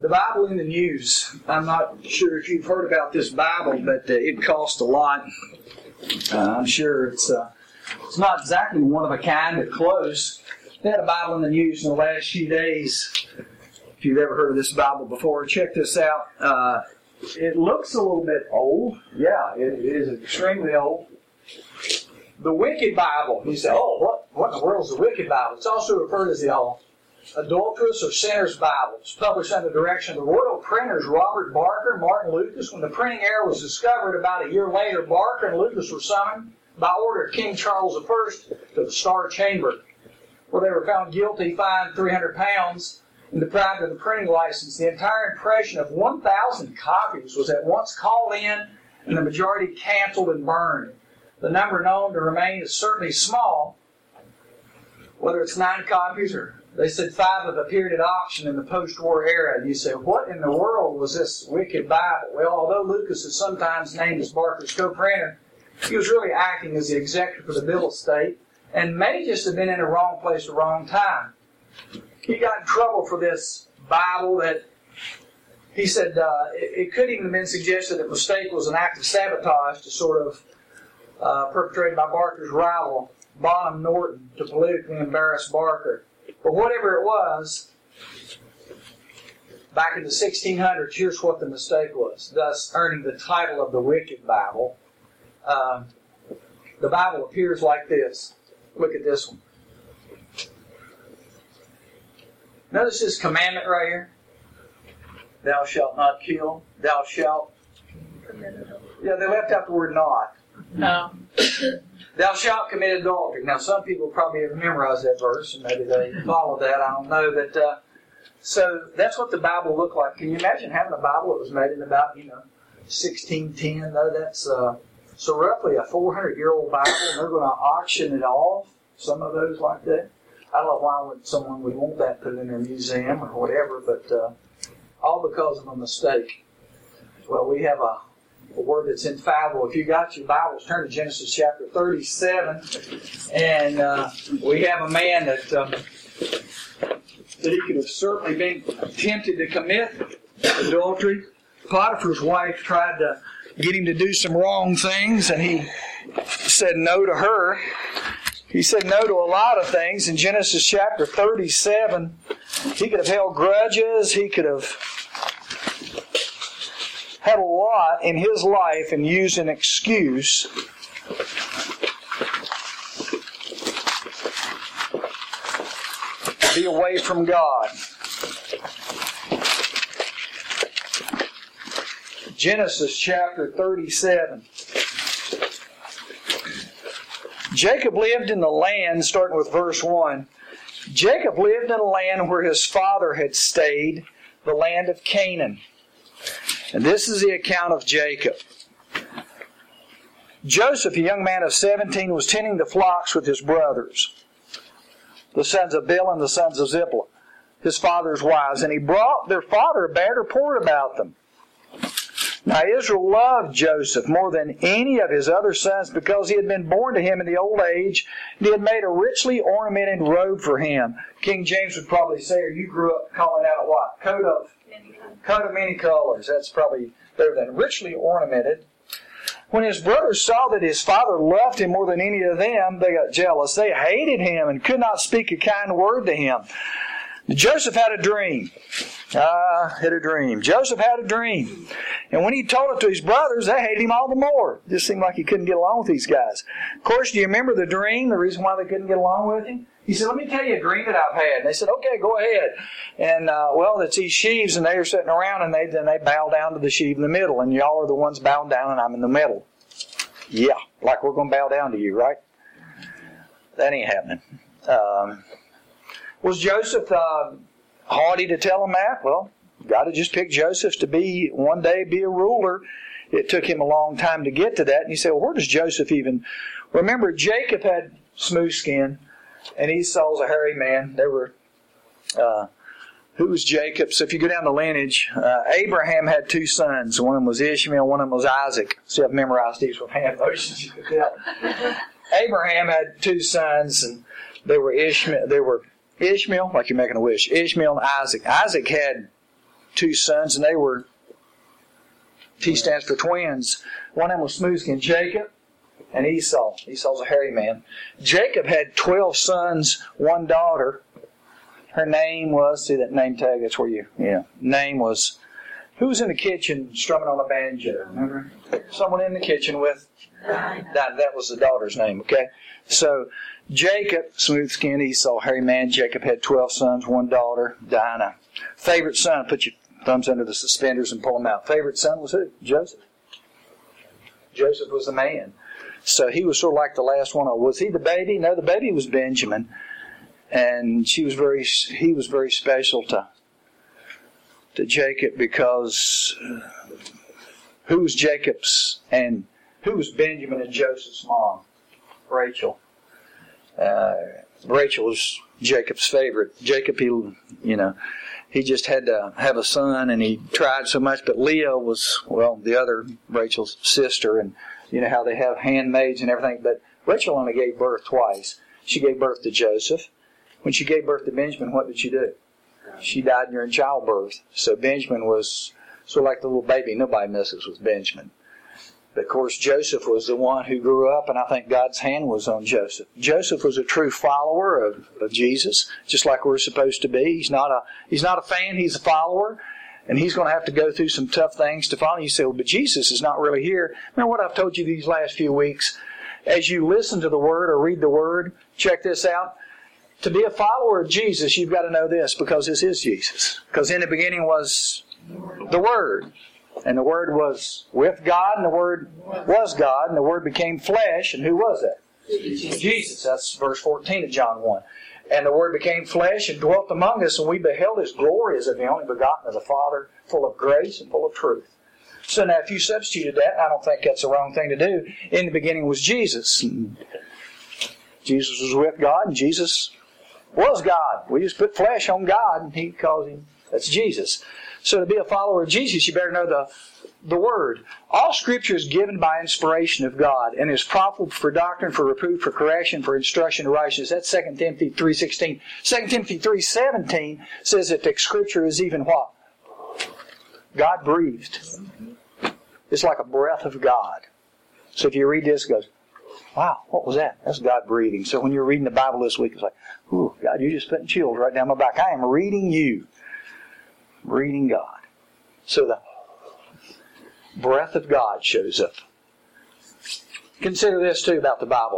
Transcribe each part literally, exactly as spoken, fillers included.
The Bible in the News. I'm not sure if you've heard about this Bible, but uh, it costs a lot. Uh, I'm sure it's uh, it's not exactly one of a kind, but close. They had a Bible in the News in the last few days. If you've ever heard of this Bible before, check this out. Uh, it looks a little bit old. Yeah, it, it is extremely old. The Wicked Bible. You say, oh, what, what in the world is the Wicked Bible? It's also referred as the all. Adulterous or Sinner's Bible. It's published under the direction of the royal printers Robert Barker and Martin Lucas. When the printing error was discovered about a year later, Barker and Lucas were summoned by order of King Charles the First to the Star Chamber, where they were found guilty, fined three hundred pounds, and deprived of the printing license. The entire impression of one thousand copies was at once called in, and the majority canceled and burned. The number known to remain is certainly small, whether it's nine copies or they said five have appeared at auction in the post-war era. And you say, what in the world was this Wicked Bible? Well, although Lucas is sometimes named as Barker's co-printer, he was really acting as the executor for the bill of state and may just have been in the wrong place at the wrong time. He got in trouble for this Bible that he said uh, it, it could even have been suggested that the mistake was an act of sabotage to sort of uh, perpetrated by Barker's rival, Bonham Norton, to politically embarrass Barker. But whatever it was, back in the sixteen hundreds, here's what the mistake was, thus earning the title of the Wicked Bible. Um, the Bible appears like this. Look at this one. Notice this commandment right here. Thou shalt not kill. Thou shalt. Yeah, they left out the word not. No. Thou shalt commit adultery. Now, some people probably have memorized that verse, and maybe they follow that. I don't know. But uh, so that's what the Bible looked like. Can you imagine having a Bible that was made in about, you know, sixteen ten? No, that's uh, so roughly a four hundred year old Bible, and they're going to auction it off. Some of those like that. I don't know why would someone would want that put in their museum or whatever, but uh, all because of a mistake. Well, we have a. A word that's infallible. If you got your Bibles, turn to Genesis chapter thirty-seven, and uh, we have a man that um, that he could have certainly been tempted to commit adultery. Potiphar's wife tried to get him to do some wrong things, and he said no to her. He said no to a lot of things. In Genesis chapter thirty-seven, he could have held grudges. He could have had a lot in his life and used an excuse to be away from God. Genesis chapter thirty-seven. Jacob lived in the land, starting with verse one. Jacob lived in a land where his father had stayed, the land of Canaan. And this is the account of Jacob. Joseph, a young man of seventeen, was tending the flocks with his brothers, the sons of Bilhah and the sons of Zilpah, his father's wives. And he brought their father a bad report about them. Now Israel loved Joseph more than any of his other sons because he had been born to him in the old age, and he had made a richly ornamented robe for him. King James would probably say, or you grew up calling out a what? Coat of Coat of many colors. That's probably better than richly ornamented. When his brothers saw that his father loved him more than any of them, they got jealous. They hated him and could not speak a kind word to him. Joseph had a dream. Ah, had a dream. Joseph had a dream. And when he told it to his brothers, they hated him all the more. It just seemed like he couldn't get along with these guys. Of course, do you remember the dream, the reason why they couldn't get along with him? He said, let me tell you a dream that I've had. And they said, okay, go ahead. And, uh, well, it's these sheaves, and they are sitting around, and they then they bow down to the sheave in the middle. And y'all are the ones bowing down, and I'm in the middle. Yeah, like we're going to bow down to you, right? That ain't happening. Um, was Joseph uh, haughty to tell him that? Well, God had just picked Joseph to be, one day, be a ruler. It took him a long time to get to that. And you say, well, where does Joseph even... Remember, Jacob had smooth skin. And Esau's a hairy man. They were, uh, who was Jacob? So if you go down the lineage, uh, Abraham had two sons. One of them was Ishmael, one of them was Isaac. So I've memorized these with hand motions. Abraham had two sons, and they were Ishmael. They were Ishmael, like you're making a wish. Ishmael and Isaac. Isaac had two sons, and they were, T stands for twins. One of them was smooth-skinned Jacob and Esau. Esau's a hairy man. Jacob had twelve sons, one daughter. Her name was, see that name tag, that's where you, yeah. Name was, who was in the kitchen strumming on a banjo? Remember? Someone in the kitchen with, that, that was the daughter's name, okay? So, Jacob, smooth-skinned Esau, hairy man. Jacob had twelve sons, one daughter, Dinah. Favorite son, put your thumbs under the suspenders and pull them out. Favorite son was who? Joseph. Joseph was the man. So he was sort of like the last one. Was he the baby? No, the baby was Benjamin. And she was very, he was very special to, to Jacob because who was Jacob's and who was Benjamin and Joseph's mom? Rachel. Uh, Rachel was Jacob's favorite. Jacob, he, you know, he just had to have a son, and he tried so much. But Leah was, well, the other Rachel's sister, and you know how they have handmaids and everything. But Rachel only gave birth twice. She gave birth to Joseph. When she gave birth to Benjamin, what did she do? She died during childbirth. So Benjamin was sort of like the little baby. Nobody messes with Benjamin. But of course, Joseph was the one who grew up, and I think God's hand was on Joseph. Joseph was a true follower of, of Jesus, just like we're supposed to be. He's not a he's not a fan, he's a follower, and he's going to have to go through some tough things to follow. You say, well, but Jesus is not really here. Remember what I've told you these last few weeks? As you listen to the Word or read the Word, check this out. To be a follower of Jesus, you've got to know this, because this is Jesus. Because in the beginning was the Word. And the Word was with God, and the Word was God, and the Word became flesh. And who was that? Jesus. Jesus. That's verse fourteen of John one. And the Word became flesh and dwelt among us, and we beheld His glory as of the only begotten of the Father, full of grace and full of truth. So now if you substituted that, I don't think that's the wrong thing to do. In the beginning was Jesus. And Jesus was with God, and Jesus was God. We just put flesh on God, and He calls Him, that's Jesus. So to be a follower of Jesus, you better know the, the Word. All Scripture is given by inspiration of God and is profitable for doctrine, for reproof, for correction, for instruction in righteousness. That's Second Timothy three sixteen. Second Timothy three seventeen says that the Scripture is even what? God breathed. It's like a breath of God. So if you read this, it goes, wow, what was that? That's God breathing. So when you're reading the Bible this week, it's like, ooh, God, you're just putting chills right down my back. I am reading you. Reading God. So the breath of God shows up. Consider this too about the Bible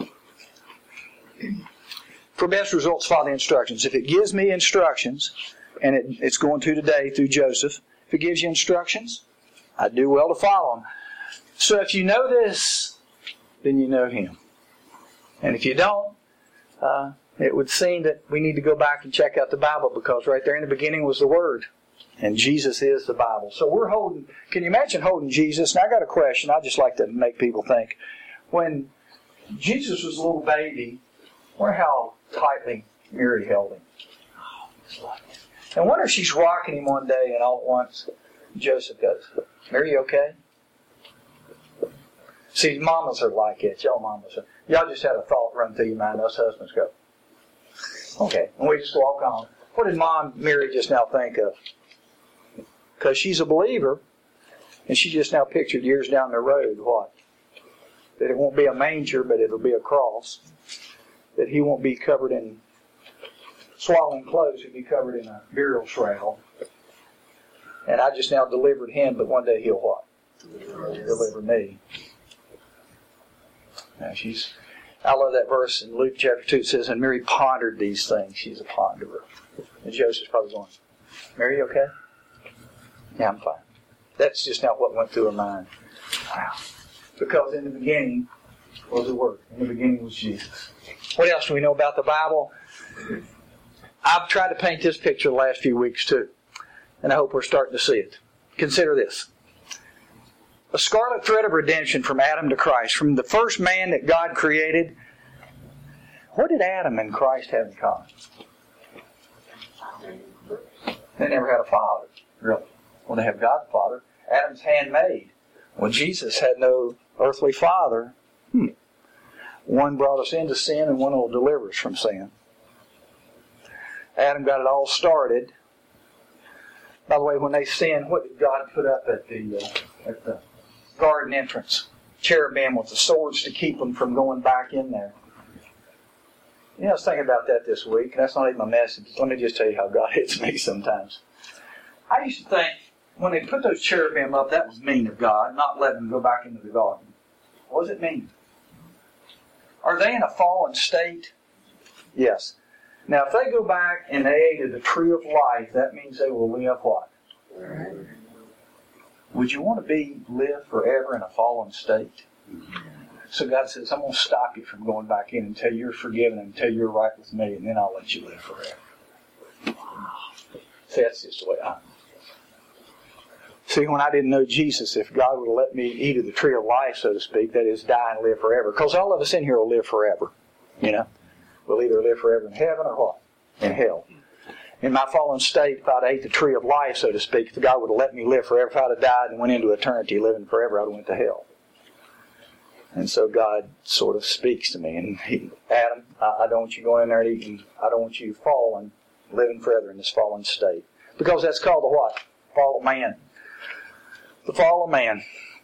then. For best results, follow the instructions. If it gives me instructions, and it, it's going to today through Joseph, if it gives you instructions, I do well to follow them. So if you know this, then you know Him. And if you don't, uh, it would seem that we need to go back and check out the Bible, because right there in the beginning was the Word. And Jesus is the Bible. So we're holding, can you imagine holding Jesus? Now I got a question. I just like to make people think. When Jesus was a little baby, wonder how tightly Mary held Him. And I wonder if she's rocking Him one day and all at once Joseph goes, Mary, you okay? See, mamas are like it. Y'all mamas are. Y'all just had a thought run through your mind. Us husbands go, okay. And we just walk on. What did Mom Mary just now think of? Because she's a believer, and she just now pictured years down the road what? That it won't be a manger, but it'll be a cross. That He won't be covered in swaddling clothes, He'll be covered in a burial shroud. And I just now delivered Him, but one day He'll what? Deliver me. Now she's, I love that verse in Luke chapter two. It says, and Mary pondered these things. She's a ponderer. And Joseph's probably going, Mary, you okay? Yeah, I'm fine. That's just not what went through her mind. Wow. Because in the beginning was the Word. In the beginning was Jesus. What else do we know about the Bible? I've tried to paint this picture the last few weeks too. And I hope we're starting to see it. Consider this. A scarlet thread of redemption from Adam to Christ. From the first man that God created. What did Adam and Christ have in common? They never had a father. Really. Well, they have God the Father. Adam's handmaid. Well, Jesus had no earthly father. Hmm. One brought us into sin, and one will deliver us from sin. Adam got it all started. By the way, when they sinned, what did God put up at the uh, at the garden entrance? Cherubim with the swords to keep them from going back in there. You know, I was thinking about that this week, and that's not even my message. Let me just tell you how God hits me sometimes. I used to think, when they put those cherubim up, that was mean of God, not letting them go back into the garden. What does it mean? Are they in a fallen state? Yes. Now, if they go back and they ate of the tree of life, that means they will live what? Forever. Would you want to be live forever in a fallen state? So God says, I'm going to stop you from going back in until you're forgiven, until you're right with me, and then I'll let you live forever. See, that's just the way I am. See, when I didn't know Jesus, if God would have let me eat of the tree of life, so to speak, that is, die and live forever. Because all of us in here will live forever. You know? We'll either live forever in heaven or what? In hell. In my fallen state, if I'd ate the tree of life, so to speak, if God would have let me live forever, if I'd have died and went into eternity living forever, I'd have went to hell. And so God sort of speaks to me. And he, Adam, I, I don't want you going in there and eating. I don't want you falling, living forever in this fallen state. Because that's called the what? Fall of man. The fall of man.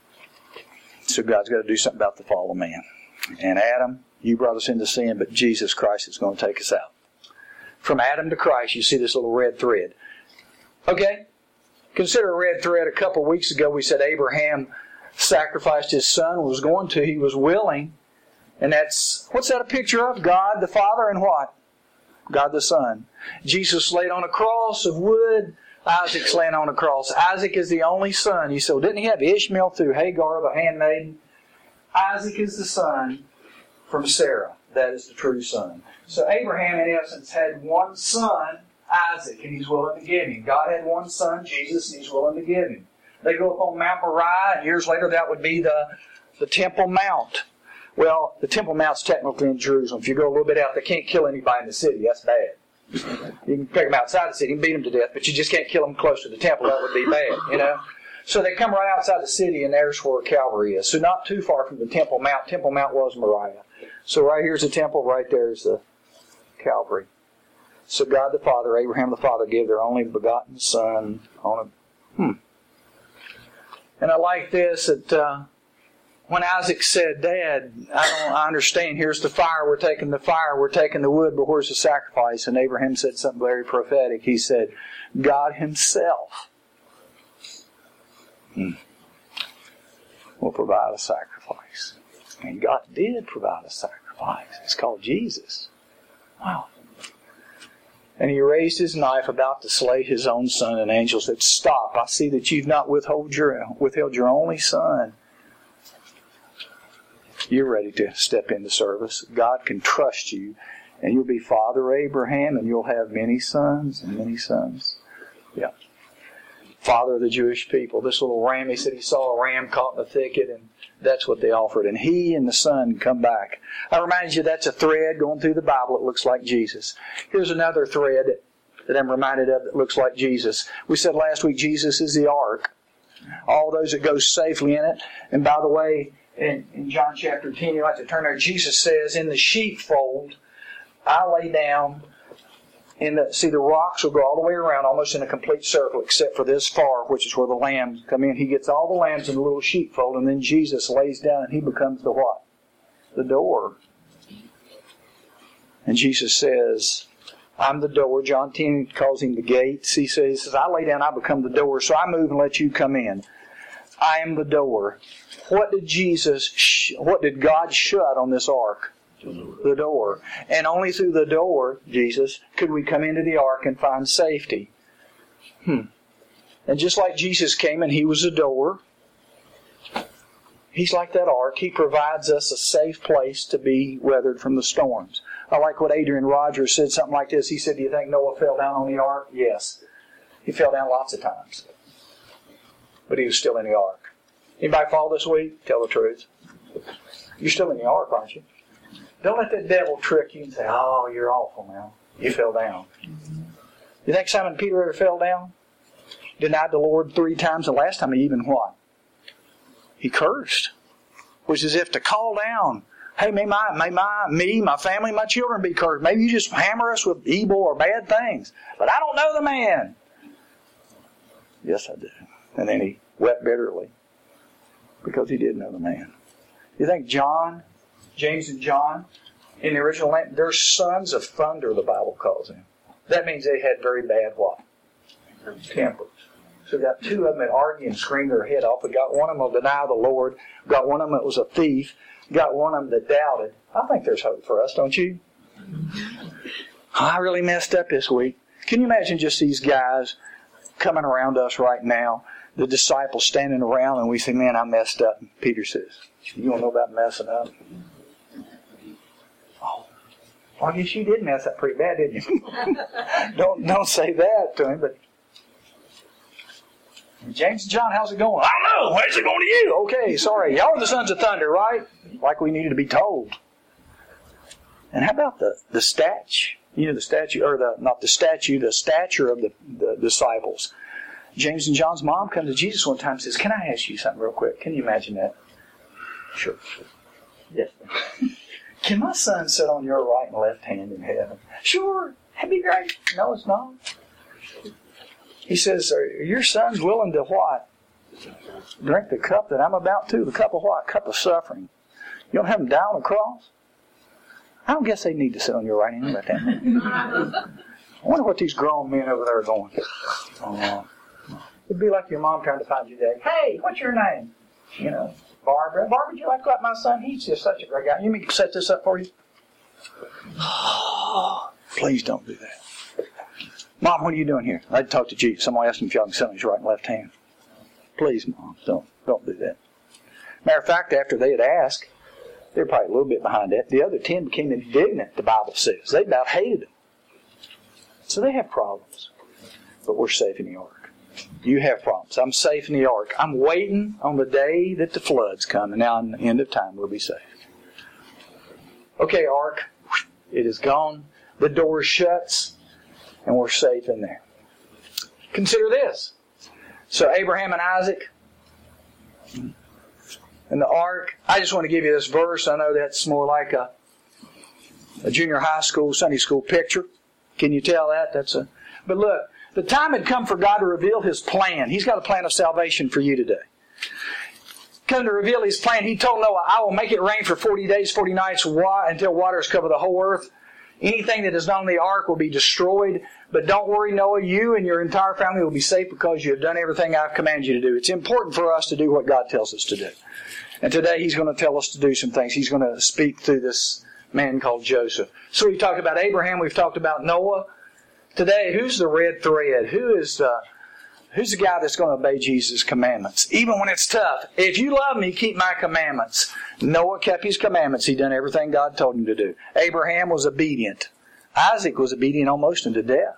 So God's got to do something about the fall of man. And Adam, you brought us into sin, but Jesus Christ is going to take us out. From Adam to Christ, you see this little red thread. Okay? Consider a red thread. A couple of weeks ago, we said Abraham sacrificed his son, was going to, he was willing. And that's, what's that a picture of? God the Father and what? God the Son. Jesus laid on a cross of wood. Isaac's laying on a cross. Isaac is the only son. You say, well, didn't he have Ishmael through Hagar, the handmaiden? Isaac is the son from Sarah. That is the true son. So Abraham, in essence, had one son, Isaac, and he's willing to give him. God had one son, Jesus, and he's willing to give him. They go up on Mount Moriah, and years later that would be the, the Temple Mount. Well, the Temple Mount's technically in Jerusalem. If you go a little bit out, they can't kill anybody in the city. That's bad. You can take them outside the city and beat them to death, but you just can't kill them close to the temple. That would be bad, you know. So they come right outside the city, and there's where Calvary is. So not too far from the Temple Mount. Temple Mount was Moriah. So right here's the temple, right there is the Calvary. So God the Father, Abraham the Father, gave their only begotten Son on a... Hmm. And I like this, that uh, when Isaac said, Dad, I don't I understand, here's the fire, we're taking the fire, we're taking the wood, but where's the sacrifice? And Abraham said something very prophetic. He said, God Himself hmm, will provide a sacrifice. And God did provide a sacrifice. It's called Jesus. Wow. And He raised His knife about to slay His own Son, and angel said, Stop, I see that you've not withheld your, withheld your only Son. You're ready to step into service. God can trust you, and you'll be Father Abraham, and you'll have many sons and many sons. Yeah. Father of the Jewish people. This little ram, he said he saw a ram caught in the thicket, and that's what they offered. And he and the Son come back. I remind you that's a thread going through the Bible. It looks like Jesus. Here's another thread that I'm reminded of that looks like Jesus. We said last week Jesus is the ark. All those that go safely in it. And by the way, in, in John chapter ten, you like to turn there, Jesus says, in the sheepfold, I lay down. In the, see, the rocks will go all the way around, almost in a complete circle, except for this far, which is where the lambs come in. He gets all the lambs in the little sheepfold, and then Jesus lays down, and He becomes the what? The door. And Jesus says, I'm the door. John ten calls Him the gates. He says, he says, I lay down, I become the door, so I move and let you come in. I am the door. What did Jesus, sh- what did God shut on this ark? The door. And only through the door, Jesus, could we come into the ark and find safety. Hmm. And just like Jesus came and He was a door, He's like that ark. He provides us a safe place to be weathered from the storms. I like what Adrian Rogers said, something like this. He said, do you think Noah fell down on the ark? Yes. He fell down lots of times. But he was still in the ark. Anybody fall this week? Tell the truth. You're still in the ark, aren't you? Don't let that devil trick you and say, oh, you're awful now. You fell down. You think Simon Peter ever fell down? Denied the Lord three times. The last time he even what? He cursed. Which is if to call down, hey, may my, may my, me, my family, my children be cursed. Maybe you just hammer us with evil or bad things. But I don't know the man. Yes, I do. And then he wept bitterly because he did know the man. You think John, James and John, in the original language, they're sons of thunder, the Bible calls them. That means they had very bad what? Tempers. So we got two of them that argue and scream their head off. We got one of them that will deny the Lord. We got one of them that was a thief. We got one of them that doubted. I think there's hope for us, don't you? I really messed up this week. Can you imagine just these guys coming around us right now, the disciples standing around, and we say, man, I messed up. And Peter says, you don't know about messing up? Oh, well, I guess you did mess up pretty bad, didn't you? don't, don't say that to him, but James and John, how's it going? I don't know. How's it going to you? Okay, sorry. Y'all are the sons of thunder, right? Like we needed to be told. And how about the, the statue? You know, the statue, or the not the statue, the stature of the, the disciples. James and John's mom comes to Jesus one time and says, can I ask you something real quick? Can you imagine that? Sure. Yes. Can my son sit on your right and left hand in heaven? Sure. That'd be great. No, it's not. He says, are your sons willing to what? Drink the cup that I'm about to? The cup of what? Cup of suffering. You don't have them die on the cross? I don't guess they need to sit on your right hand and left hand. I wonder what these grown men over there are going. Oh, it'd be like your mom trying to find you today. Hey, what's your name? You know, Barbara. Barbara, would you like to like my son? He's just such a great guy. You mean set this up for you? Oh, please don't do that. Mom, what are you doing here? I'd talk to Jesus. Somebody asked him if y'all can sit on his right and left hand. Please, Mom, don't don't do that. Matter of fact, after they had asked, they were probably a little bit behind that. The other ten became indignant, the Bible says. They about hated him. So they have problems. But we're safe in the ark. You have problems. I'm safe in the ark. I'm waiting on the day that the floods come. And now in the end of time, we'll be safe. Okay, ark. It is gone. The door shuts. And we're safe in there. Consider this. So Abraham and Isaac and the ark. I just want to give you this verse. I know that's more like a, a junior high school, Sunday school picture. Can you tell that? That's a. But look, the time had come for God to reveal His plan. He's got a plan of salvation for you today. Come to reveal His plan. He told Noah, I will make it rain for forty days, forty nights until waters cover the whole earth. Anything that is not on the ark will be destroyed. But don't worry, Noah, you and your entire family will be safe because you have done everything I've commanded you to do. It's important for us to do what God tells us to do. And today He's going to tell us to do some things. He's going to speak through this man called Joseph. So we've talked about Abraham. We've talked about Noah. Today, who's the red thread? Who is the, who's the guy that's going to obey Jesus' commandments? Even when it's tough. If you love me, keep my commandments. Noah kept his commandments. He done everything God told him to do. Abraham was obedient. Isaac was obedient almost unto death.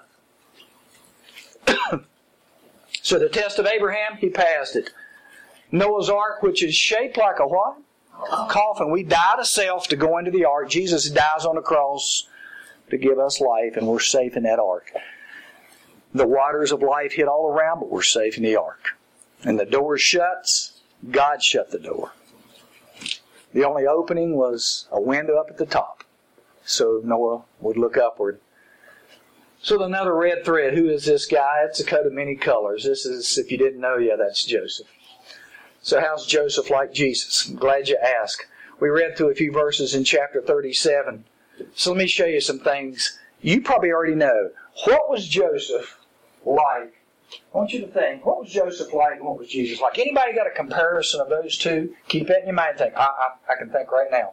So the test of Abraham, he passed it. Noah's ark, which is shaped like a what? A coffin. We die to self to go into the ark. Jesus dies on the cross to give us life, and we're safe in that ark. The waters of life hit all around, but we're safe in the ark. And the door shuts. God shut the door. The only opening was a window up at the top, so Noah would look upward. So another red thread. Who is this guy? It's a coat of many colors. This is, if you didn't know, yeah, that's Joseph. So how's Joseph like Jesus? I'm glad you asked. We read through a few verses in chapter thirty-seven. So let me show you some things you probably already know. What was Joseph like? I want you to think, what was Joseph like and what was Jesus like? Anybody got a comparison of those two? Keep that in your mind and think. I, I, I can think right now.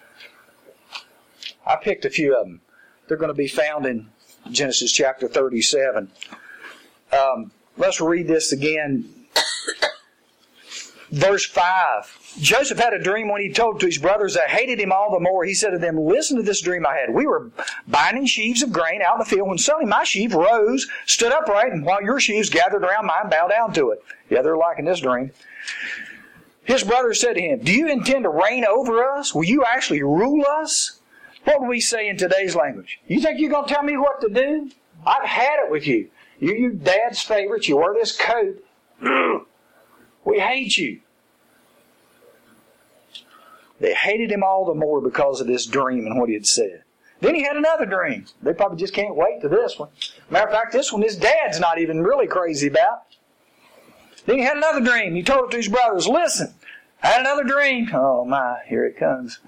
I picked a few of them. They're going to be found in Genesis chapter thirty-seven. Um, let's read this again. Verse five. Joseph had a dream when he told to his brothers that hated him all the more. He said to them, listen to this dream I had. We were binding sheaves of grain out in the field when suddenly my sheaf rose, stood upright, and while your sheaves gathered around mine, bowed down to it. Yeah, they're liking this dream. His brothers said to him, do you intend to reign over us? Will you actually rule us? What would we say in today's language? You think you're going to tell me what to do? I've had it with you. You're your dad's favorites. You wear this coat. We hate you. They hated him all the more because of this dream and what he had said. Then he had another dream. They probably just can't wait to this one. Matter of fact, this one his dad's not even really crazy about. Then he had another dream. He told it to his brothers. Listen, I had another dream. Oh my, here it comes.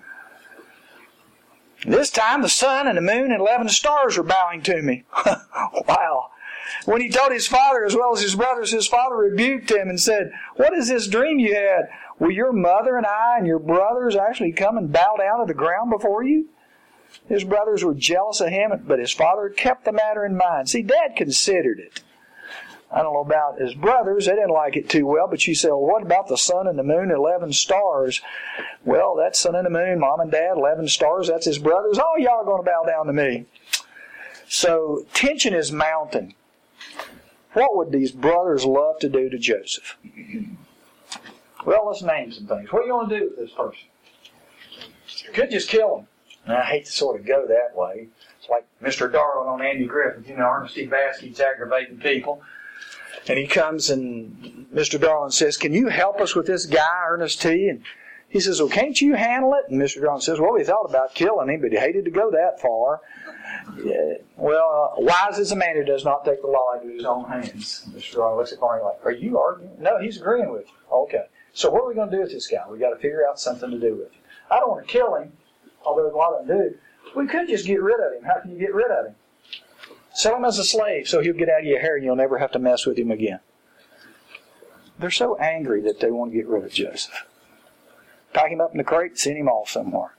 This time the sun and the moon and eleven stars are bowing to me. Wow. When he told his father as well as his brothers, his father rebuked him and said, what is this dream you had? Will your mother and I and your brothers actually come and bow down to the ground before you? His brothers were jealous of him, but his father kept the matter in mind. See, Dad considered it. I don't know about his brothers. They didn't like it too well, but she said, well, what about the sun and the moon and eleven stars? Well, that's sun and the moon, Mom and Dad, eleven stars, that's his brothers. Oh, y'all are going to bow down to me. So tension is mounting. What would these brothers love to do to Joseph? Well, let's name some things. What do you want to do with this person? You could just kill him. And I hate to sort of go that way. It's like Mister Darling on Andy Griffith. You know, Ernest E. Baskett's aggravating people. And he comes and Mister Darling says, can you help us with this guy, Ernest T? And he says, well, can't you handle it? And Mister Darling says, well, he thought about killing him, but he hated to go that far. Yeah. Well, uh, wise is a man who does not take the law into his own hands. Mister Darling looks at Barney like, are you arguing? No, he's agreeing with you. Okay. So what are we going to do with this guy? We've got to figure out something to do with him. I don't want to kill him, although a lot of them do. We could just get rid of him. How can you get rid of him? Sell him as a slave so he'll get out of your hair and you'll never have to mess with him again. They're so angry that they want to get rid of Joseph. Pack him up in the crate and send him off somewhere.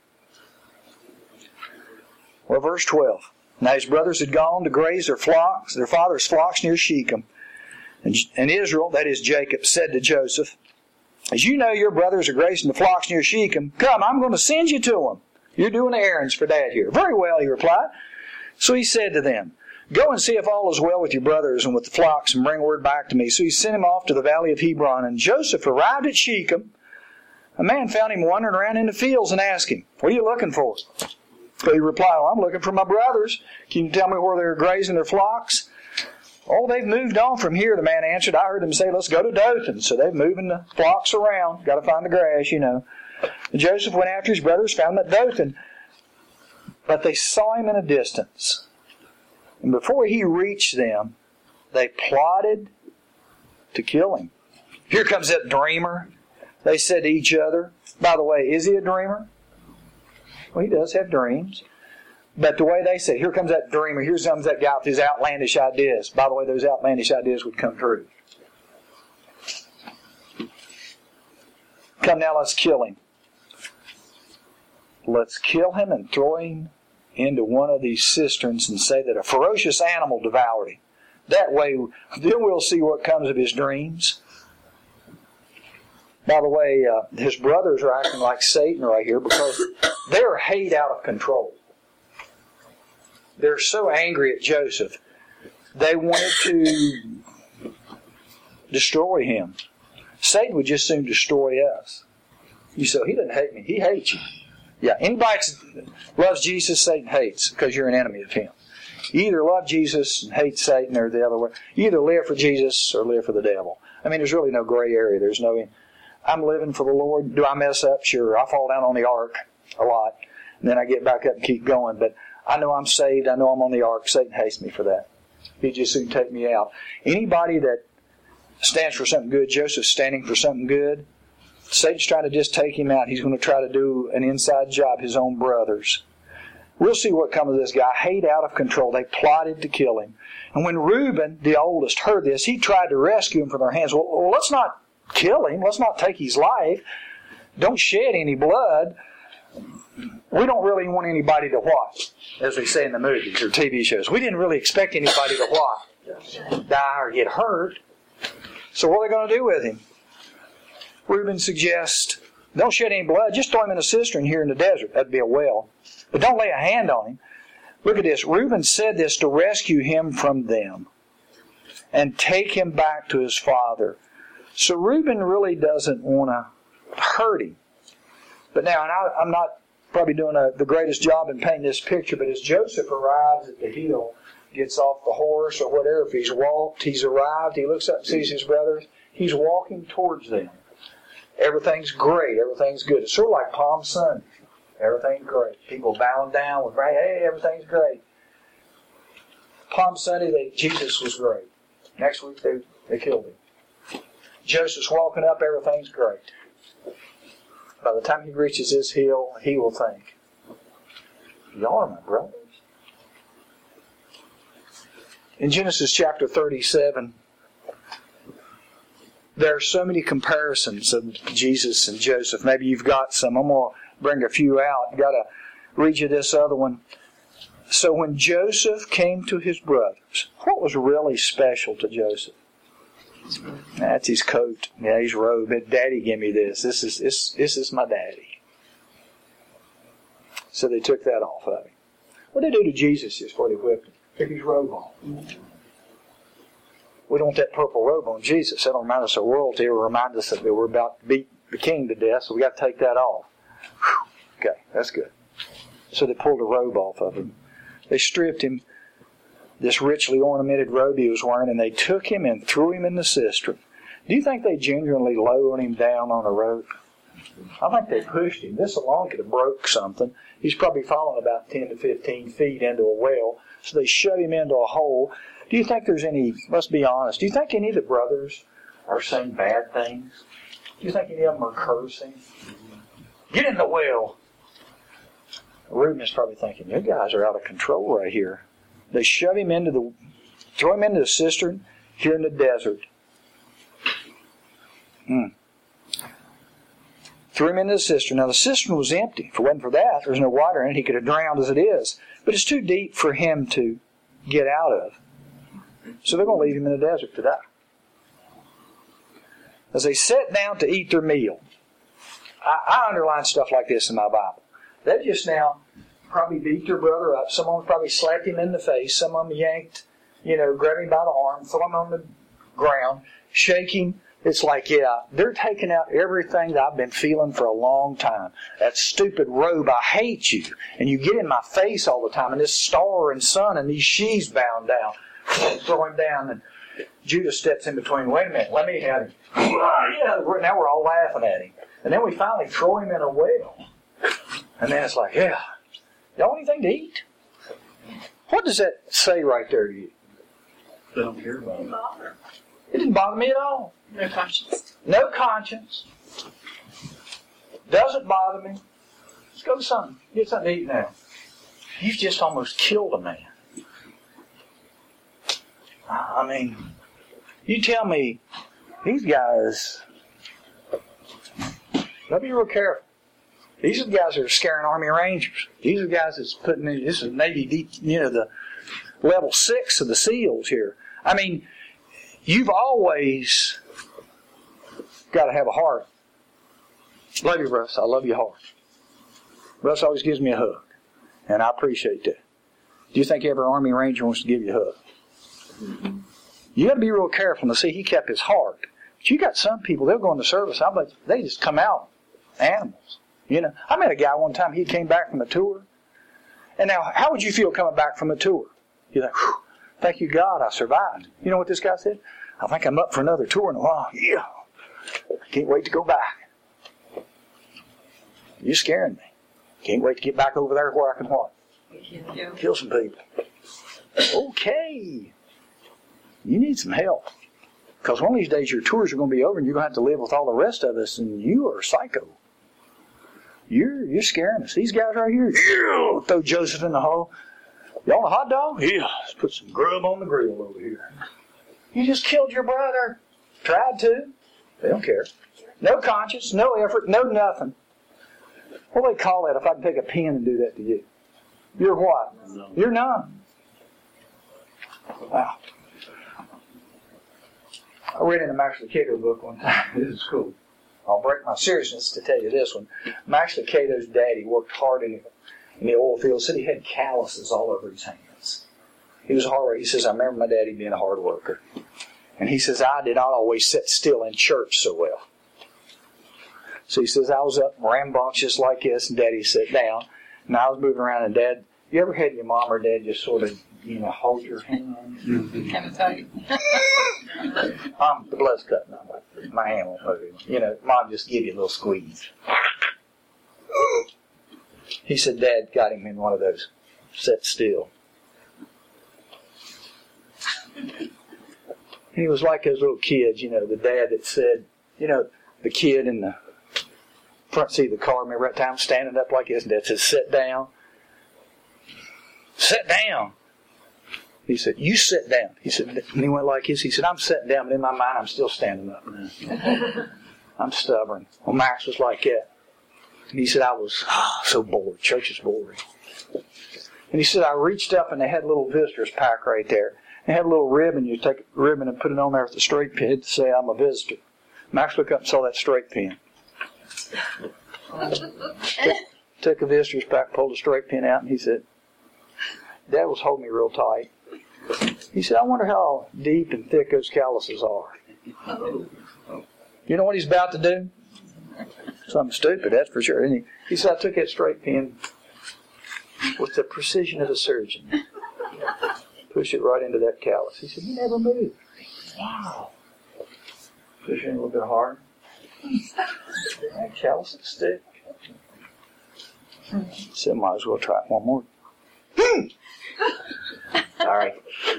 Well, verse twelve. Now his brothers had gone to graze their flocks, their father's flocks near Shechem. And, and Israel, that is Jacob, said to Joseph, as you know your brothers are grazing the flocks near Shechem, come, I'm going to send you to them. You're doing the errands for Dad here. Very well, he replied. So he said to them, go and see if all is well with your brothers and with the flocks, and bring word back to me. So he sent him off to the valley of Hebron. And Joseph arrived at Shechem. A man found him wandering around in the fields and asked him, what are you looking for? So he replied, well, I'm looking for my brothers. Can you tell me where they're grazing their flocks? Oh, they've moved on from here, the man answered. I heard them say, let's go to Dothan. So they're moving the flocks around. Got to find the grass, you know. And Joseph went after his brothers, found them at Dothan. But they saw him in a distance. And before he reached them, they plotted to kill him. Here comes that dreamer, they said to each other. By the way, is he a dreamer? Well, he does have dreams. But the way they said, here comes that dreamer, here comes that guy with his outlandish ideas. By the way, those outlandish ideas would come true. Come now, let's kill him. Let's kill him and throw him into one of these cisterns and say that a ferocious animal devoured him. That way, then we'll see what comes of his dreams. By the way, uh, his brothers are acting like Satan right here because they're hate out of control. They're so angry at Joseph, they wanted to destroy him. Satan would just soon destroy us. You say, he doesn't hate me. He hates you. Yeah, anybody that loves Jesus, Satan hates because you're an enemy of him. You either love Jesus and hate Satan or the other way. You either live for Jesus or live for the devil. I mean, there's really no gray area. There's no, I'm living for the Lord. Do I mess up? Sure. I fall down on the ark a lot. And then I get back up and keep going. But I know I'm saved. I know I'm on the ark. Satan hates me for that. He'd just soon take me out. Anybody that stands for something good, Joseph's standing for something good, Satan's trying to just take him out. He's going to try to do an inside job, his own brothers. We'll see what comes of this guy. Hate out of control. They plotted to kill him. And when Reuben, the oldest, heard this, he tried to rescue him from their hands. Well, well, let's not kill him. Let's not take his life. Don't shed any blood. We don't really want anybody to what? As they say in the movies or T V shows. We didn't really expect anybody to what? Die or get hurt. So what are they going to do with him? Reuben suggests, don't shed any blood. Just throw him in a cistern here in the desert. That'd be a well. But don't lay a hand on him. Look at this. Reuben said this to rescue him from them and take him back to his father. So Reuben really doesn't want to hurt him. But now, and I, I'm not probably doing a, the greatest job in painting this picture, but as Joseph arrives at the hill, gets off the horse or whatever, if he's walked, he's arrived, he looks up and sees his brothers, he's walking towards them. Everything's great, everything's good. It's sort of like Palm Sunday. Everything's great. People bowing down with, hey, everything's great. Palm Sunday, they, Jesus was great. Next week, they, they killed him. Joseph's walking up, everything's great. By the time he reaches this hill, he will think, y'all are my brothers. In Genesis chapter thirty-seven, there are so many comparisons of Jesus and Joseph. Maybe you've got some. I'm going to bring a few out. I've got to read you this other one. So when Joseph came to his brothers, what was really special to Joseph? That's his coat. Yeah, his robe. Daddy gave me this. This is this, this is my daddy. So they took that off of him. What did they do to Jesus just before they whipped him? Took his robe off. We don't want that purple robe on Jesus. That'll remind us of royalty. It'll remind us that we're about to beat the king to death, so we got to take that off. Whew. Okay, that's good. So they pulled the robe off of him. They stripped him, this richly ornamented robe he was wearing, and they took him and threw him in the cistern. Do you think they genuinely lowered him down on a rope? I think they pushed him. This alone could have broke something. He's probably fallen about ten to fifteen feet into a well. So they shove him into a hole. Do you think there's any, let's be honest, do you think any of the brothers are saying bad things? Do you think any of them are cursing? Get in the well. Reuben is probably thinking, you guys are out of control right here. They shove him into the, throw him into the cistern here in the desert. Mm. Threw him into the cistern. Now the cistern was empty. If it wasn't for that, there was no water in it. He could have drowned as it is. But it's too deep for him to get out of. So they're going to leave him in the desert to die. As they sat down to eat their meal, I, I underline stuff like this in my Bible. They just now probably beat their brother up. Some of them probably slapped him in the face. Some of them yanked, you know, grabbed him by the arm, threw him on the ground, shake him. It's like, yeah, they're taking out everything that I've been feeling for a long time. That stupid robe, I hate you. And you get in my face all the time. And this star and sun and these sheaves bound down. Throw him down. And Judah steps in between. Wait a minute, let me have him. Yeah, now we're all laughing at him. And then we finally throw him in a well. And then it's like, yeah, y'all want anything to eat? What does that say right there to you? They don't care about it. It didn't bother me at all. No conscience. No conscience. Doesn't bother me. Let's go to something. Get something to eat now. You've just almost killed a man. I mean, you tell me, these guys, gotta be real careful. These are the guys that are scaring Army Rangers. These are the guys that's putting in, this is Navy, deep, you know, the level six of the SEALs here. I mean, you've always got to have a heart. Love you, Russ. I love your heart. Russ always gives me a hug, and I appreciate that. Do you think every Army Ranger wants to give you a hug? Mm-hmm. You got to be real careful to see he kept his heart. But you got some people, they'll go into service, I bet they just come out animals. You know, I met a guy one time, he came back from a tour. And now, how would you feel coming back from a tour? You're like, whew, thank you God I survived. You know what this guy said? I think I'm up for another tour in a while. Yeah. Can't wait to go back. You're scaring me. Can't wait to get back over there where I can what? Yeah. Kill some people. Okay. You need some help. Because one of these days your tours are going to be over and you're going to have to live with all the rest of us and you are psycho. You're you're scaring us. These guys right here, yeah, throw Joseph in the hole. Y'all want a hot dog? Yeah. Let's put some grub on the grill over here. You just killed your brother. Tried to. They don't care. No conscience, no effort, no nothing. What do they call that if I can take a pen and do that to you? You're what? No. You're none. Wow. I read in a Max Lucado book one time. This is cool. I'll break my seriousness to tell you this one. Max Lucado's daddy worked hard in the, in the oil field. Said he had calluses all over his hands. He was hard. He says, I remember my daddy being a hard worker. And he says, I did not always sit still in church so well. So he says, I was up rambunctious like this, and Daddy sat down. And I was moving around, and Dad, you ever had your mom or Dad just sort of, you know, hold your hand? Kind of tight. Mom, the blood's cutting on my, my hand won't move. You know, Mom just give you a little squeeze. He said Dad got him in one of those. Sit still. And he was like those little kids, you know, the dad that said, you know, the kid in the front seat of the car, remember that time standing up like this, and Dad said, sit down. Sit down. He said, you sit down. He said, and he went like this. He said, I'm sitting down, but in my mind, I'm still standing up now. I'm stubborn. Well, Max was like that. And he said, I was oh, so bored. Church is boring. And he said, I reached up and they had a little visitor's pack right there. They had a little ribbon. You take a ribbon and put it on there with a straight pin to say, I'm a visitor. Max looked up and saw that straight pin. took, took a visitor's pack, pulled a straight pin out, and he said, Dad was holding me real tight. He said, I wonder how deep and thick those calluses are. You know what he's about to do? Something stupid, that's for sure. And he, he said, I took that straight pin with the precision of a surgeon. Push it right into that callus. He said, you never moved. Wow. Push it in a little bit harder. That callus is thick. He said, might as well try it one more. Sorry.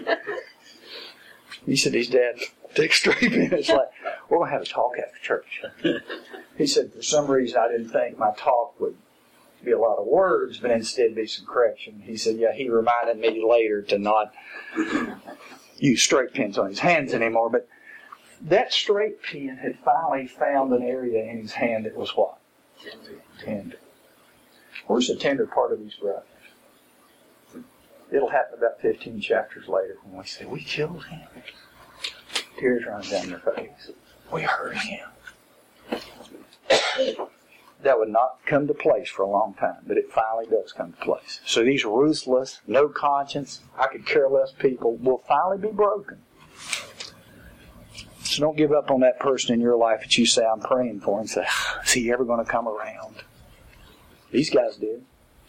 He said, his dad took straight pin. It's like, we're going to have a talk after church. He said, for some reason, I didn't think my talk would be a lot of words, but instead be some correction. He said, yeah, he reminded me later to not use straight pins on his hands anymore. But that straight pin had finally found an area in his hand that was what? Tender. Where's the tender part of his brothers? It'll happen about fifteen chapters later when we say, we killed him. Tears run down their face. We hurt him. That would not come to place for a long time, but it finally does come to place. So these ruthless, no conscience, I could care less people will finally be broken. So don't give up on that person in your life that you say, I'm praying for, and say, is he ever going to come around? These guys did.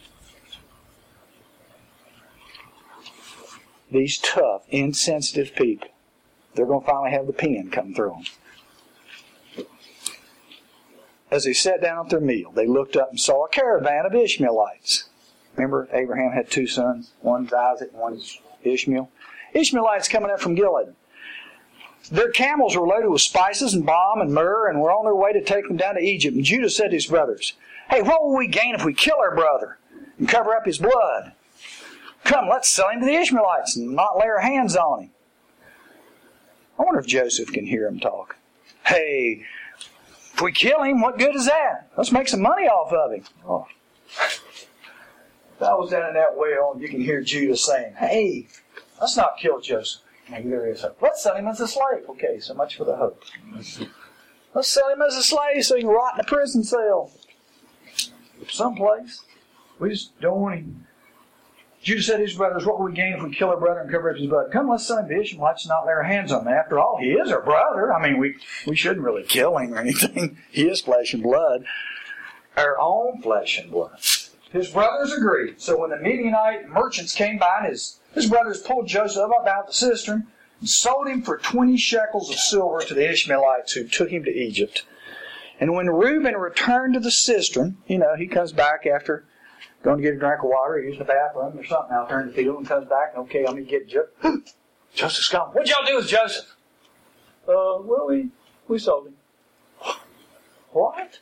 These tough, insensitive people, they're going to finally have the pen come through them. As they sat down at their meal, they looked up and saw a caravan of Ishmaelites. Remember, Abraham had two sons. One's Isaac and one's Ishmael. Ishmaelites coming up from Gilead. Their camels were loaded with spices and balm and myrrh and were on their way to take them down to Egypt. And Judah said to his brothers, hey, what will we gain if we kill our brother and cover up his blood? Come, let's sell him to the Ishmaelites and not lay our hands on him. I wonder if Joseph can hear him talk. Hey, if we kill him, what good is that? Let's make some money off of him. Oh. If I was down in that well, you can hear Judah saying, hey, let's not kill Joseph. Maybe there is hope. Let's sell him as a slave. Okay, so much for the hope. Let's sell him as a slave so he can rot in a prison cell. Someplace. We just don't want him. Judah said to his brothers, what will we gain if we kill our brother and cover up his blood? Come, let's sell him to Ishmaelites and not lay our hands on him. After all, he is our brother. I mean, we, we shouldn't really kill him or anything. He is flesh and blood. Our own flesh and blood. His brothers agreed. So when the Midianite merchants came by, and his, his brothers pulled Joseph up out of the cistern and sold him for twenty shekels of silver to the Ishmaelites who took him to Egypt. And when Reuben returned to the cistern, you know, he comes back after going to get a drink of water, using the bathroom or something out there in the field, and comes back, and okay, I'm going to get Jo- Joseph's gone. What'd y'all do with Joseph? Uh, well, we, we sold him. What?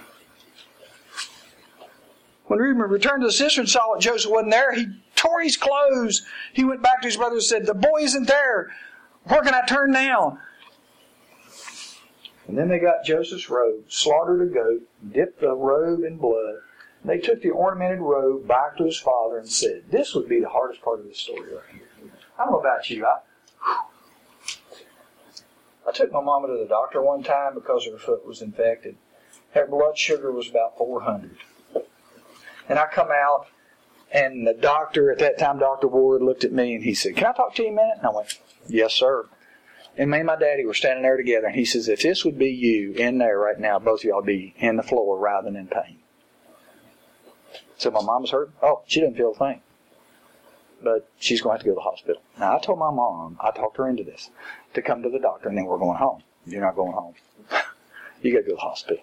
When Reuben returned to the cistern and saw that Joseph wasn't there, he tore his clothes. He went back to his brothers and said, the boy isn't there. Where can I turn now? And then they got Joseph's robe, slaughtered a goat, dipped the robe in blood. They took the ornamented robe back to his father and said, this would be the hardest part of this story right here. I don't know about you. I, I took my mama to the doctor one time because her foot was infected. Her blood sugar was about four hundred. And I come out, and the doctor, at that time, Doctor Ward, looked at me and he said, can I talk to you a minute? And I went, yes, sir. And me and my daddy were standing there together, and he says, if this would be you in there right now, both of y'all would be in the floor writhing in pain. So my mom's hurt? Oh, she didn't feel a thing. But she's going to have to go to the hospital. Now, I told my mom, I talked her into this, to come to the doctor, and then we're going home. You're not going home. You got to go to the hospital.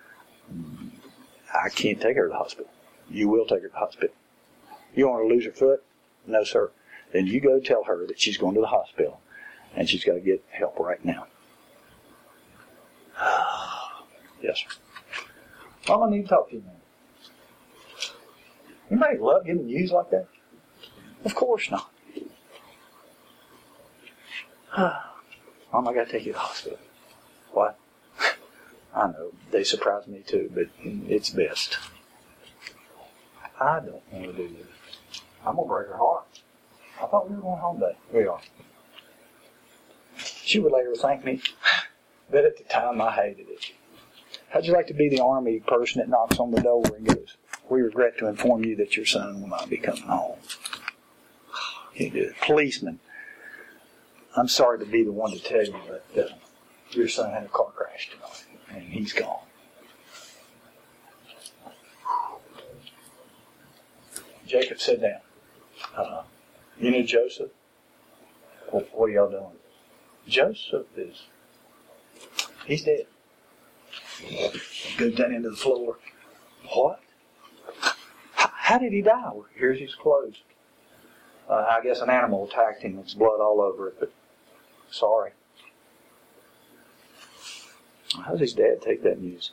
I can't take her to the hospital. You will take her to the hospital. You want her to lose her foot? No, sir. Then you go tell her that she's going to the hospital. And she's got to get help right now. Yes, sir. Mom, I need to talk to you now. Anybody love getting used like that? Of course not. Mom, I got to take you to the hospital. What? I know. They surprise me too, but it's best. I don't want to do this. I'm going to break her heart. I thought we were going home today. We are. She would later thank me, but at the time I hated it. How'd you like to be the army person that knocks on the door and goes, "We regret to inform you that your son will not be coming home"? You do it. Policeman, I'm sorry to be the one to tell you, but uh, your son had a car crash tonight, and he's gone. Jacob sat down. Uh, you know Joseph? What, what are y'all doing? Joseph is, he's dead. Goes down into the floor. What? How, how did he die? Well, here's his clothes. Uh, I guess an animal attacked him. There's blood all over it, but sorry. How does his dad take that news?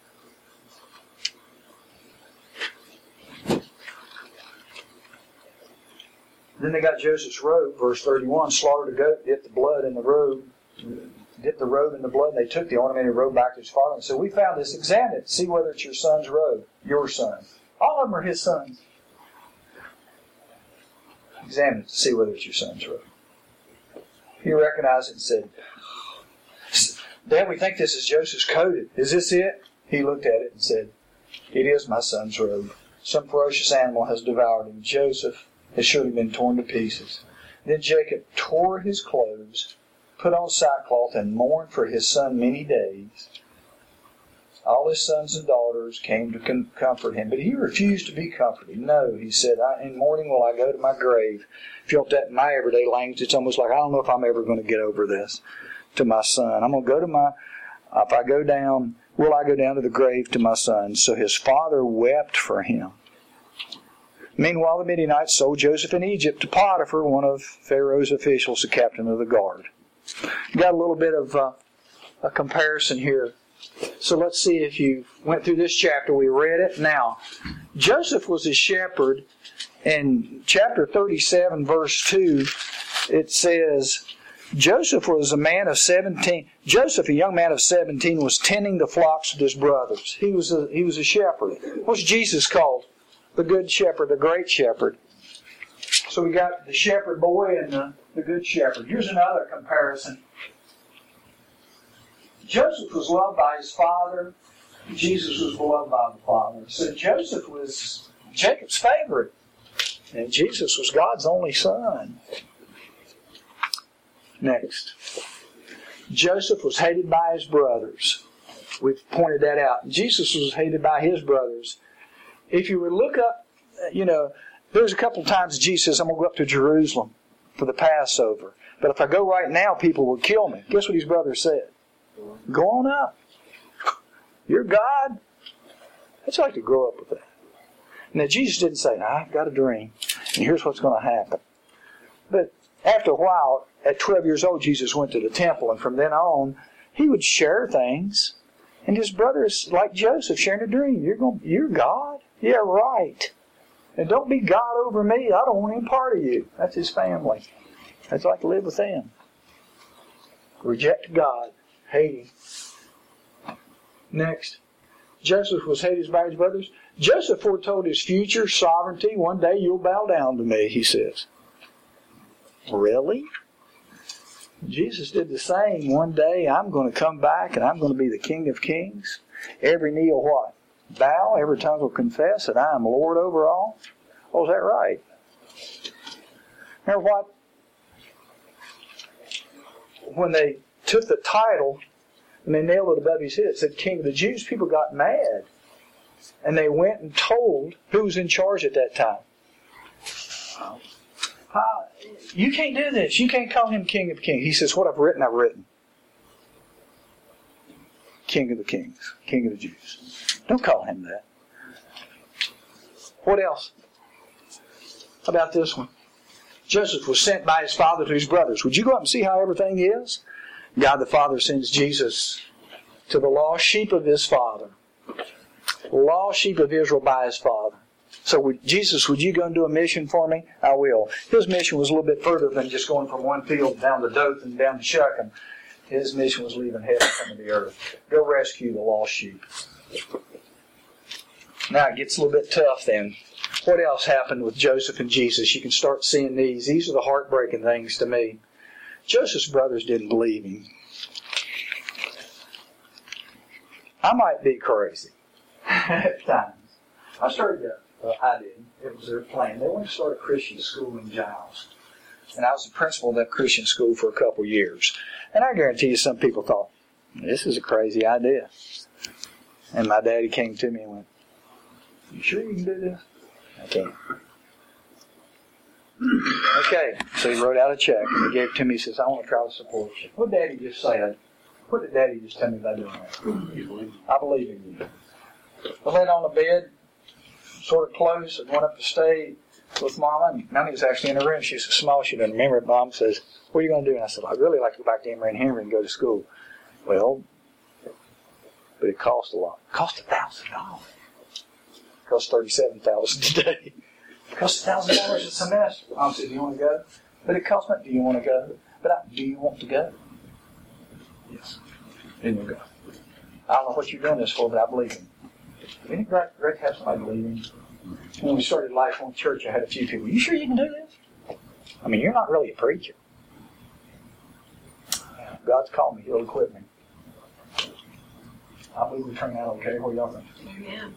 Then they got Joseph's robe, verse thirty-one, slaughtered a goat, dipped the blood in the robe, dipped the robe in the blood, and they took the ornamented robe back to his father and said, "We found this, examine it, see whether it's your son's robe, your son." All of them are his sons. Examine it to see whether it's your son's robe. He recognized it and said, "Dad, we think this is Joseph's coat. Is this it?" He looked at it and said, "It is my son's robe. Some ferocious animal has devoured him. Joseph has surely been torn to pieces." Then Jacob tore his clothes, put on sackcloth, and mourned for his son many days. All his sons and daughters came to com- comfort him, but he refused to be comforted. "No," he said, I, "in mourning will I go to my grave." If you want that in my everyday language, it's almost like, I don't know if I'm ever going to get over this to my son. I'm going to go to my, if I go down, will I go down to the grave to my son? So his father wept for him. Meanwhile, the Midianites sold Joseph in Egypt to Potiphar, one of Pharaoh's officials, the captain of the guard. Got a little bit of uh, a comparison here. So let's see if you went through this chapter. We read it. Now, Joseph was a shepherd. In chapter thirty-seven, verse two, it says, Joseph was a man of seventeen. Joseph, a young man of seventeen, was tending the flocks with his brothers. He was a, he was a shepherd. What's Jesus called? The good shepherd, the great shepherd. So we got the shepherd boy and the, the good shepherd. Here's another comparison. Joseph was loved by his father. Jesus was beloved by the Father. So Joseph was Jacob's favorite. And Jesus was God's only son. Next. Joseph was hated by his brothers. We've pointed that out. Jesus was hated by his brothers. If you would look up, you know, there's a couple of times Jesus says, "I'm going to go up to Jerusalem for the Passover. But if I go right now, people will kill me." Guess what his brothers said? "Go on up. You're God." I'd like to grow up with that. Now, Jesus didn't say, "Now, I've got a dream, and here's what's going to happen." But after a while, at twelve years old, Jesus went to the temple, and from then on, he would share things. And his brothers, like Joseph, sharing a dream. You're going, you're God? Yeah, right. And don't be God over me. I don't want any part of you. That's his family. I'd like to live with them. Reject God. Hate him. Next. Joseph was hated by his brothers. Joseph foretold his future sovereignty. "One day you'll bow down to me," he says. Really? Jesus did the same. One day I'm going to come back and I'm going to be the King of Kings. Every knee will what? Bow. Every tongue will confess that I am Lord over all. Oh, is that right? Remember what? When they took the title and they nailed it above his head, it said King of the Jews, people got mad. And they went and told who was in charge at that time. Uh, you can't do this. You can't call him King of Kings. He says, "What I've written, I've written. King of the Kings. King of the Jews." Don't call him that. What else? How about this one? Joseph was sent by his father to his brothers. Would you go up and see how everything is? God the Father sends Jesus to the lost sheep of his father. Lost sheep of Israel by his father. So would, Jesus, would you go and do a mission for me? I will. His mission was a little bit further than just going from one field down to Dothan, down to Shechem. His mission was leaving heaven from the earth. Go rescue the lost sheep. Now it gets a little bit tough then. What else happened with Joseph and Jesus? You can start seeing these. These are the heartbreaking things to me. Joseph's brothers didn't believe him. I might be crazy at times. I started to, well, I didn't. It was their plan. They wanted to start a Christian school in Giles. And I was the principal of that Christian school for a couple of years. And I guarantee you some people thought, this is a crazy idea. And my daddy came to me and went, you sure you can do this? I can't. Okay, so he wrote out a check and he gave it to me. He says, I want to try to support you. What did Daddy just say? What did Daddy just tell me about doing that? I believe in you. I laid on the bed, sort of close, and went up to stay with Mama. And Melanie was actually in the room. She's so small she doesn't remember it. Mom says, what are you going to do? And I said, I'd really like to go back to Emory and Henry and go to school. Well, but it cost a lot. It cost a thousand dollars. It cost thirty-seven thousand dollars today. It costs a thousand dollars a semester. Mom said, do you want to go? But it costs me. Do you want to go? But I, do you want to go? Yes. Then you go. I don't know what you're doing this for, but I believe in you. Isn't it great, great to have somebody believe in you? When we started Life on Church, I had a few people, you sure you can do this? I mean, you're not really a preacher. God's called me. He'll equip me. I believe we turn out okay. What do y'all think? Amen.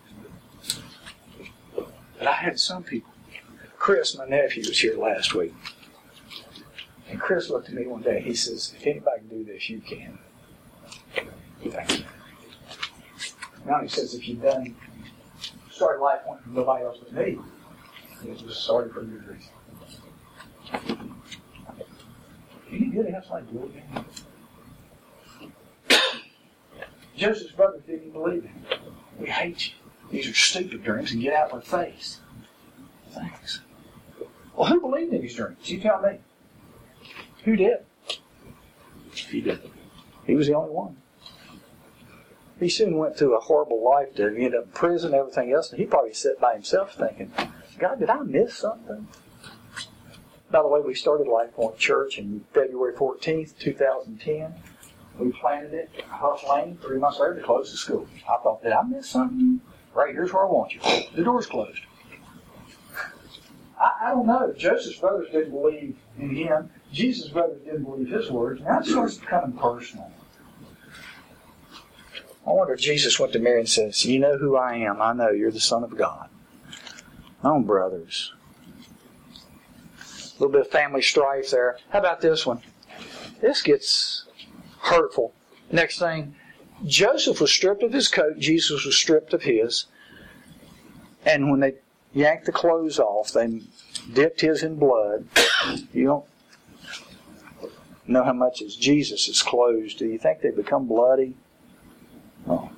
But I had some people. Chris, my nephew, was here last week. And Chris looked at me one day. He says, if anybody can do this, you can. Thank you. Now he says, if you've done, started Life Point from nobody else but me, it was started for a good reason. Isn't it good to have somebody do it again? Joseph's brothers didn't believe him. We hate you. These are stupid dreams, and get out of our face. Thanks. Well, who believed in these dreams? You tell me. Who did? He did. He was the only one. He soon went through a horrible life to end up in prison and everything else, and he probably sat by himself thinking, God, did I miss something? By the way, we started Life Point Church on February fourteenth, two thousand ten. We planted it in Huff Lane. Three months later, they closed the school. I thought, did I miss something? Right, here's where I want you. The door's closed. I, I don't know. Joseph's brothers didn't believe in him. Jesus' brothers didn't believe his words. Now it starts becoming personal. I wonder if Jesus went to Mary and says, you know who I am. I know you're the Son of God. Oh, brothers. A little bit of family strife there. How about this one? This gets hurtful. Next thing, Joseph was stripped of his coat. Jesus was stripped of his. And when they yanked the clothes off, they dipped his in blood. You don't know how much is Jesus' clothes. Do you think they become bloody? Oh.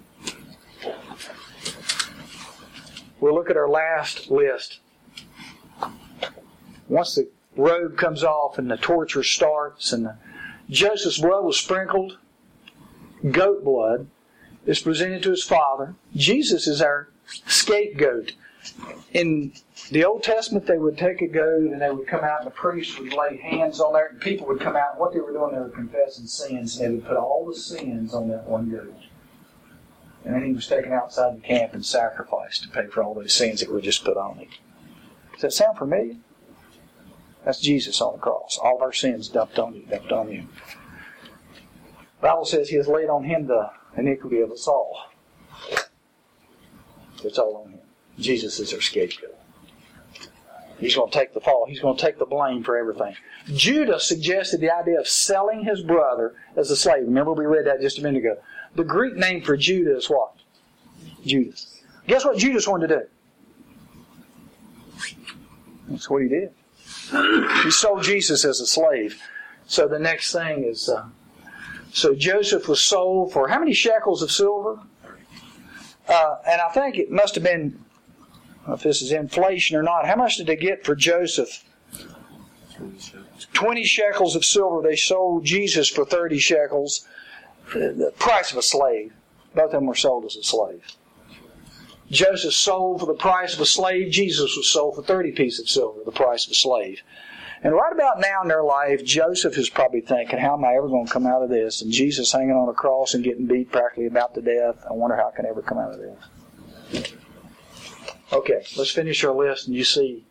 We'll look at our last list. Once the robe comes off and the torture starts and the, Joseph's blood was sprinkled, goat blood is presented to his father. Jesus is our scapegoat. In the Old Testament, they would take a goat and they would come out and the priest would lay hands on there and people would come out and what they were doing, they were confessing sins and they would put all the sins on that one goat. And then he was taken outside the camp and sacrificed to pay for all those sins that were just put on him. Does that sound familiar? That's Jesus on the cross. All of our sins dumped on you, dumped on you. The Bible says he has laid on him the iniquity of us all. It's all on him. Jesus is our scapegoat. He's going to take the fall. He's going to take the blame for everything. Judah suggested the idea of selling his brother as a slave. Remember we read that just a minute ago. The Greek name for Judah is what? Judas. Guess what Judas wanted to do? That's what he did. He sold Jesus as a slave. So the next thing is, uh, so Joseph was sold for how many shekels of silver? Uh, and I think it must have been, I don't know if this is inflation or not, how much did they get for Joseph twenty shekels of silver. They sold Jesus for thirty shekels. The price of a slave. Both of them were sold as a slave. Joseph sold for the price of a slave. Jesus was sold for thirty pieces of silver, the price of a slave. And right about now in their life, Joseph is probably thinking, how am I ever going to come out of this? And Jesus hanging on a cross and getting beat practically about to death. I wonder how I can ever come out of this. Okay, let's finish our list and you see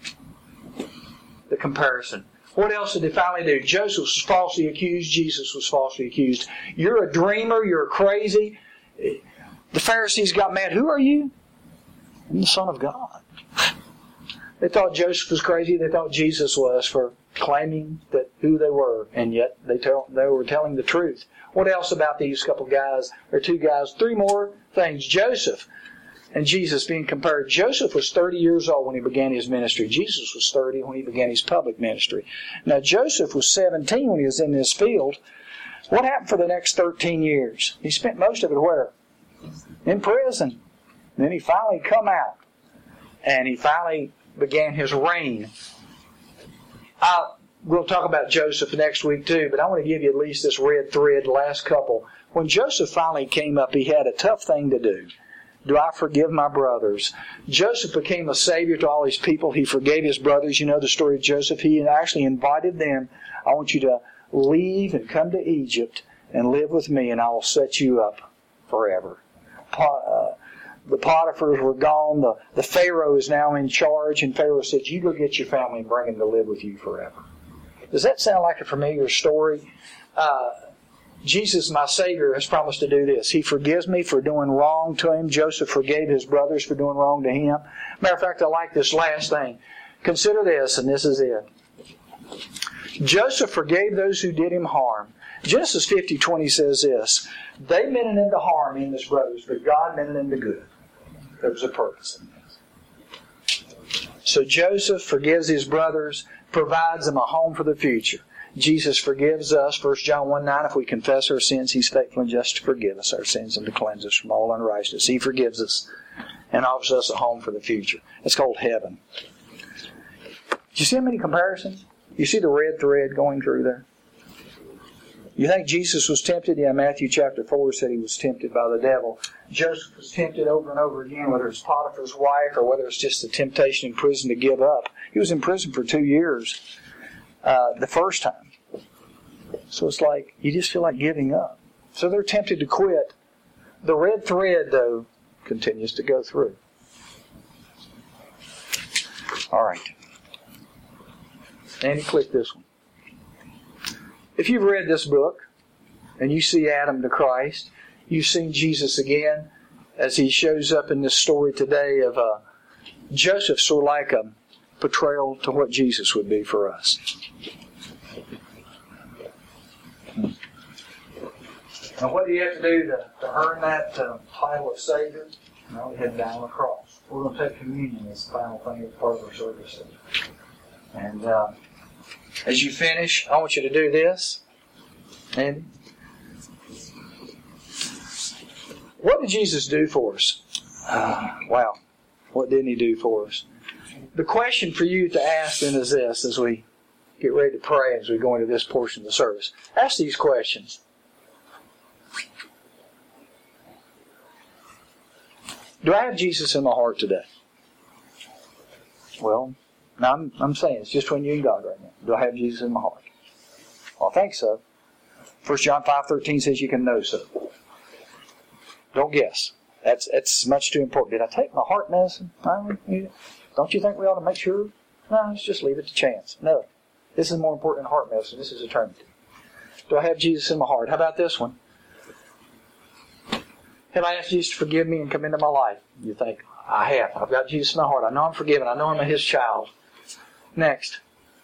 the comparison. What else did they finally do? Joseph was falsely accused. Jesus was falsely accused. You're a dreamer. You're crazy. The Pharisees got mad. Who are you? I'm the Son of God. They thought Joseph was crazy. They thought Jesus was for claiming that who they were, and yet they tell, they were telling the truth. What else about these couple guys, or two guys? Three more things. Joseph and Jesus being compared. Joseph was thirty years old when he began his ministry. Jesus was thirty when he began his public ministry. Now Joseph was seventeen when he was in this field. What happened for the next thirteen years? He spent most of it where? In prison. Then he finally come out. And he finally began his reign. I, we'll talk about Joseph next week too, but I want to give you at least this red thread, the last couple. When Joseph finally came up, he had a tough thing to do. Do I forgive my brothers? Joseph became a savior to all his people. He forgave his brothers. You know the story of Joseph. He actually invited them, I want you to leave and come to Egypt and live with me, and I will set you up forever. Uh, The Potiphars were gone. The, the Pharaoh is now in charge. And Pharaoh said, you go get your family and bring them to live with you forever. Does that sound like a familiar story? Uh, Jesus, my Savior, has promised to do this. He forgives me for doing wrong to him. Joseph forgave his brothers for doing wrong to him. Matter of fact, I like this last thing. Consider this, and this is it. Joseph forgave those who did him harm. Genesis fifty twenty says this. They meant it into harm in his brothers, but God meant it into good. There was a purpose in this. So Joseph forgives his brothers, provides them a home for the future. Jesus forgives us, First John one nine, if we confess our sins, He's faithful and just to forgive us our sins and to cleanse us from all unrighteousness. He forgives us and offers us a home for the future. It's called heaven. Do you see how many comparisons? You see the red thread going through there? You think Jesus was tempted? Yeah, Matthew chapter four said he was tempted by the devil. Joseph was tempted over and over again, whether it's Potiphar's wife or whether it's just a temptation in prison to give up. He was in prison for two years uh, the first time. So it's like, you just feel like giving up. So they're tempted to quit. The red thread, though, continues to go through. All right. Andy, click this one. If you've read this book and you see Adam to Christ, you've seen Jesus again as he shows up in this story today of uh, Joseph, sort of like a portrayal to what Jesus would be for us. Now, what do you have to do to, to earn that uh, title of Savior? Well, we had to die on the cross. We're going to take communion as the final thing at part of our service. And uh, as you finish, I want you to do this. And what did Jesus do for us? Uh, wow. What didn't He do for us? The question for you to ask then is this, as we get ready to pray, as we go into this portion of the service. Ask these questions. Do I have Jesus in my heart today? Well, now I'm, I'm saying it's just between you and God right now. Do I have Jesus in my heart? Well, I think so. First John five thirteen says you can know so. Don't guess. That's that's much too important. Did I take my heart medicine? Don't you think we ought to make sure? No, let's just leave it to chance. No. This is more important than heart medicine. This is eternity. Do I have Jesus in my heart? How about this one? Have I asked Jesus to forgive me and come into my life? You think, I have. I've got Jesus in my heart. I know I'm forgiven. I know I'm His child. Next.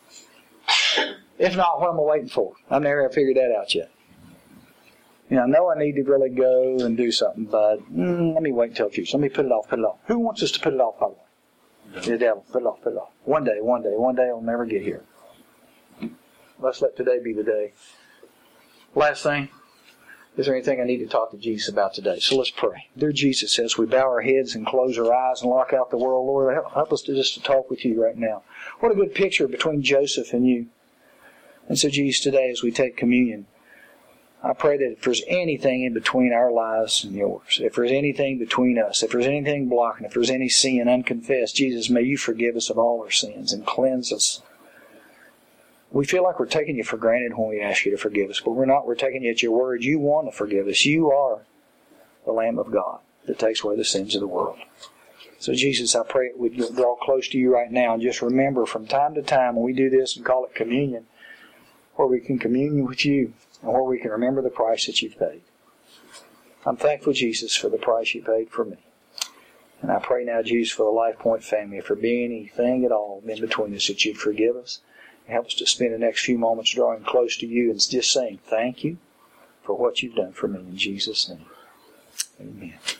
If not, what am I waiting for? I've never figured that out yet. You know, I know I need to really go and do something, but mm, let me wait until the future. Let me put it off, put it off. Who wants us to put it off, by the way? The devil. Put it off, put it off. One day, one day, one day I'll never get here. Let's let today be the day. Last thing. Is there anything I need to talk to Jesus about today? So let's pray. Dear Jesus, as we bow our heads and close our eyes and lock out the world, Lord, help, help us to just to talk with you right now. What a good picture between Joseph and you. And so, Jesus, today as we take communion, I pray that if there's anything in between our lives and yours, if there's anything between us, if there's anything blocking, if there's any sin unconfessed, Jesus, may you forgive us of all our sins and cleanse us. We feel like we're taking you for granted when we ask you to forgive us, but we're not. We're taking you at your word. You want to forgive us. You are the Lamb of God that takes away the sins of the world. So, Jesus, I pray we'd draw close to you right now and just remember from time to time when we do this and call it communion, where we can commune with you and where we can remember the price that you've paid. I'm thankful, Jesus, for the price you paid for me. And I pray now, Jesus, for the Life Point family, if there be anything at all in between us, that you'd forgive us. Help us to spend the next few moments drawing close to you and just saying thank you for what you've done for me. In Jesus' name, amen.